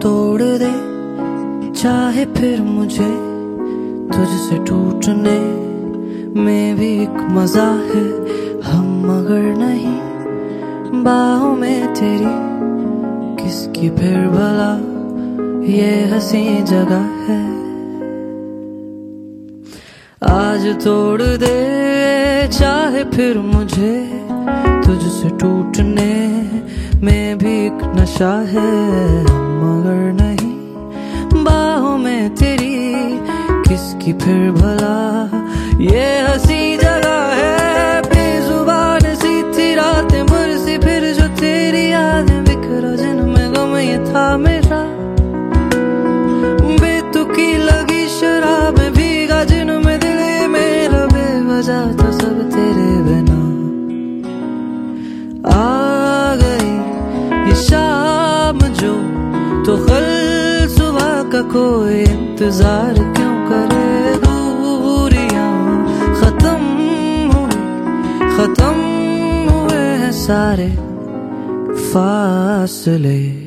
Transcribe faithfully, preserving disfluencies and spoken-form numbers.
तोड़ दे चाहे फिर मुझे तुझसे टूटने में भी एक मजा है। हम मगर नहीं बाहों में तेरी किसकी फिर भला ये हंसी जगह है। आज तोड़ दे चाहे फिर मुझे तुझसे टूटने में भी एक नशा है। हम मगर नहीं बाहों में तेरी किसकी फिर भला ये हंसी जगह है। बेजुबान सी थी रातें बरसी फिर जो तेरी यादें बिखरा जिनमें गम ये था मेरा। बेतुकी लगी शराब में भीगा जिनमें दिल ये मेरा बेवजह था सब तेरे बिना। आ गई ये शाम जो तो कल सुबह का कोई इंतजार क्यों करे। दूरियां खत्म हुई खत्म हुए हैं सारे फासले।